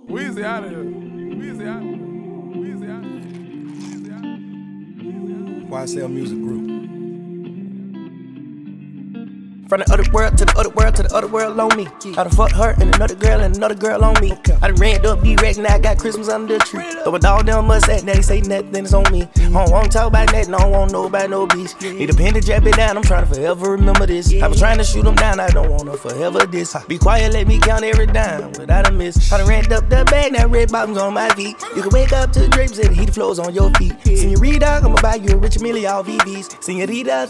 Weezy out of here. Weezy out. Weezy out. Weezy out. YSL Music Group. From the other world to the other world to the other world on me. I done fucked her and another girl on me. I done ran up D-Rex, now I got Christmas under the tree. Throw a dog down mustache, now they say nothing is on me. I don't wanna talk about nothing, I don't want know about no beast. Need a pen to jab it down, I'm trying to forever remember this. I was trying to shoot them down, I don't wanna forever diss. Be quiet, let me count every dime without a miss. I done ran up the bag, now red bottoms on my feet. You can wake up to the drapes and the heat flows on your feet. Senorita, I'ma buy you a rich Millie, all VVs. Senorita,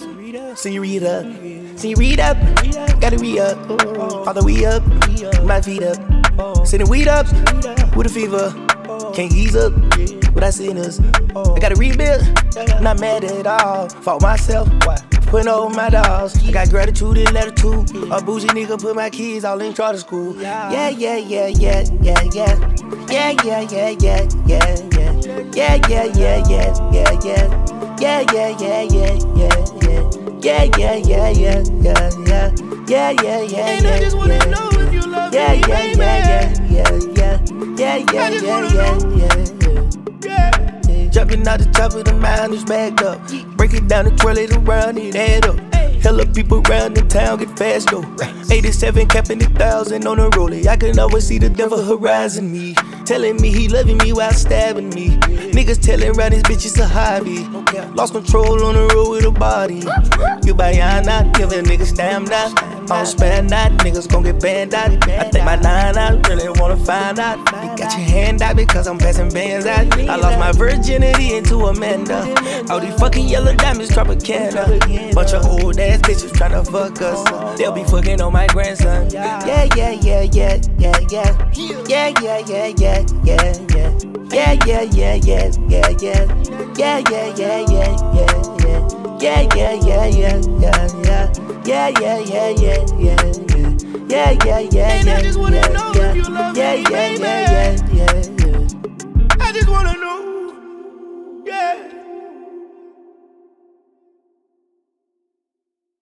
gotta re-up, all the way up, my feet up. Sitting weed up, with a fever, can't ease up, without sinners. I gotta rebuild, not mad at all. Fought myself, putting over my dogs. I got gratitude and latitude. A bougie nigga put my kids all in charter school. Yeah. And I just wanna know if you love me, baby. Jumping out the top of the mountain, it's backed up. Break it down and twirl it around, it add up. Hella people around the town get fast though. 87 capping 1,000 on the rollie. I can always see the devil horizon me. Telling me he loving me while stabbing me. Niggas telling around this bitch it's a hobby. Lost control on the road with a body. You buy not give a nigga stamina. I don't spend that, niggas gon' get banned out. I think my 9 out, really wanna find out. You got your hand out because I'm passing bands out. I lost my virginity into Amanda. All these fucking yellow diamonds, Tropicana. Bunch of old ass bitches tryna fuck us. They'll be fucking on my grandson. Yeah. And I just wanna know if you love me, baby.